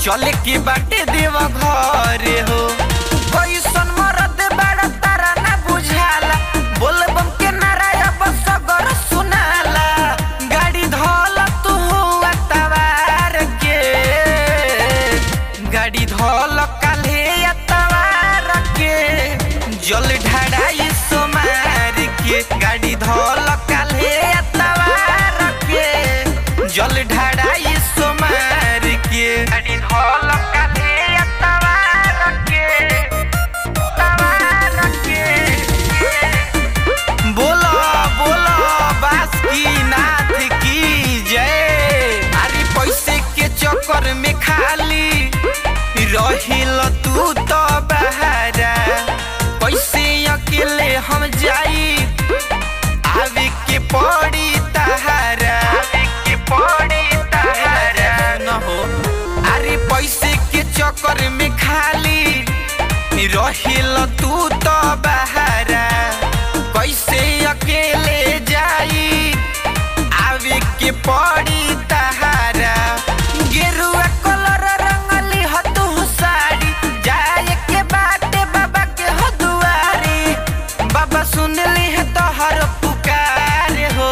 चले के बाटे देव घर हो। कैसन मरद बड़ा तारा ना बुझाला, बोल बम के नारा अब सगर सुनाला। गाड़ी धोल तू हुआ तवार के, गाड़ी धोल काले तवार के, जल ढाड़ाई सोमार के। गाड़ी धोल काले तवार के, जल ढाड़ाई सोमार के। गाड़ी धोल काले तवार के, तवार के। बोलो बोलो बासुकीनाथ की जय। अरे पैसे के चक्कर में खाली रहिल तू तो बहारा, कैसे अकेले हम जाई आवे के पड़ी तहारा, आवे के पड़ी तहारा न हो। अरे पैसे के चक्कर में खाली रहिल तू तो बहारा, कैसे अकेले जाई आवे के पड़ी तहारा। गेरुआ कलर रंगली ह तू साड़ी, जाए के बाटे बाबा के हो दुआरी। बाबा सुनली है तोहर पुकार हो।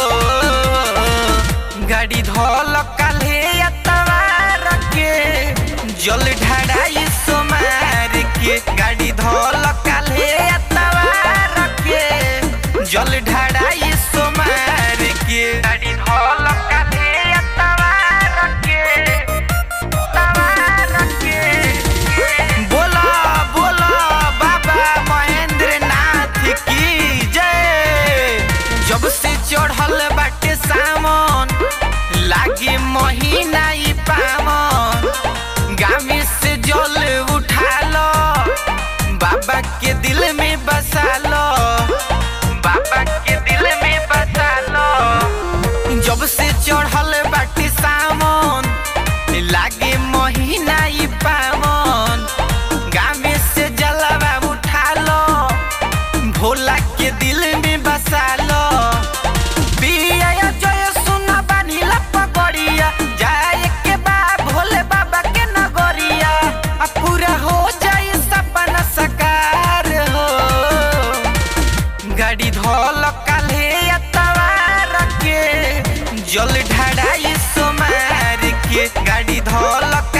गाड़ी धोल काले तवार के, जल ढाड़ाई सोमार के। गाड़ी धोल काले तवार के, जल ढाड़ाई सोमार के। गाड़ी धोल काले तवार के, तवार के। बोला बोला बाबा महेंद्र नाथ की जय। जब से चढ़ल बाटे सामन, लागे महीना ई पावन। गामी से जल उठा लो, बाबा के दिल में बसा लो, बाबा के दिल में बसा लो। जब से चढ़ल बाटे सामन, लागे महीना ई पावन। गामी से जलवा उठा लो, भोला के दिल में बसा लो। बिया जय सुना बानीला पगड़िया, जाए के बा भोले बाबा के नगरिया। अब पूरा हो जाए सपना साकार हो। गाड़ी धोल काले तवार के, जल ढाड़ाई सोमार के। गाड़ी धोल